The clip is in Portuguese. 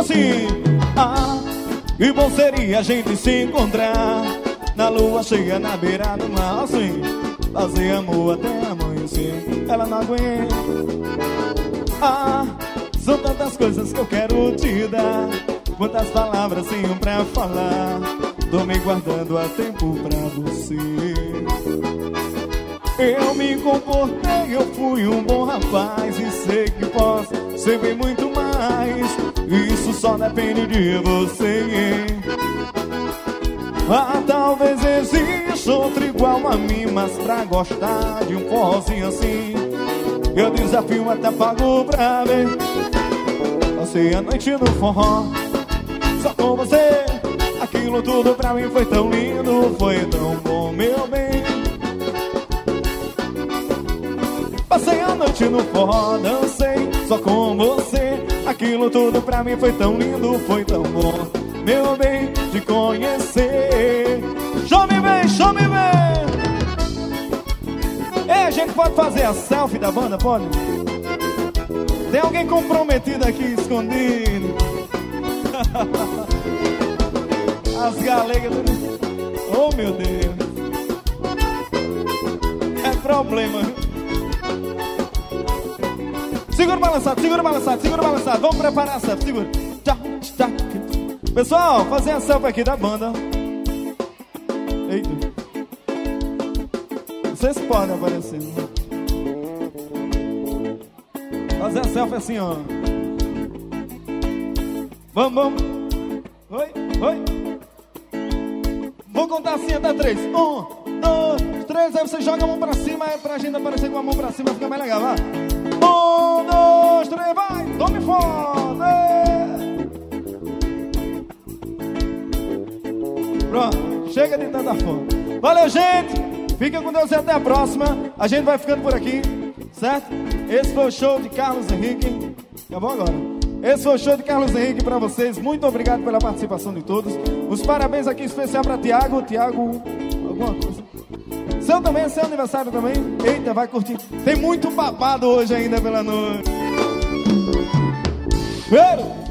assim: ah, que bom seria a gente se encontrar na lua cheia, na beira do mar, assim, fazer amor até amanhecer. Ela não aguenta. Ah, são tantas coisas que eu quero te dar, quantas palavras tenho pra falar. Tô me guardando a tempo pra você. Eu me comportei, eu fui um bom rapaz, e sei que posso ser bem muito mais. Isso só depende de você. Ah, talvez exista outro igual a mim, mas pra gostar de um forrozinho assim, eu desafio até pago pra ver. Passei a noite no forró, só com você. Aquilo tudo pra mim foi tão lindo, foi tão bom, meu bem. Passei a noite no forró, dancei só com você. Aquilo tudo pra mim foi tão lindo, foi tão bom, meu bem, te conhecer. Chame bem, chame bem. Ei, a gente pode fazer a selfie da banda, pode? Tem alguém comprometido aqui, escondido? As galegas. Oh, meu Deus. É problema. Segura o balançado, segura o balançado, segura o balançado. Vamos preparar a selfie, segura. Pessoal, fazer a selfie aqui da banda. Eita. Vocês podem aparecer, né? Fazer a selfie assim, ó. Vamos, vamos. Oi, oi. Vou contar assim até 3. 1, 2, 3. Aí você joga a mão pra cima, é pra gente aparecer com a mão pra cima, fica mais legal, vai. 1, 2, 3, vai. Tome foto. Pronto, chega de tanta foto. Valeu, gente. Fica com Deus e até a próxima. A gente vai ficando por aqui, certo? Esse foi o show de Carlos Henrique. Acabou agora. Esse foi o show de Carlos Henrique pra vocês. Muito obrigado pela participação de todos. Os parabéns aqui especial pra Tiago. Tiago, alguma coisa? Seu também, seu aniversário também. Eita, vai curtir. Tem muito babado hoje ainda pela noite. Cheiro!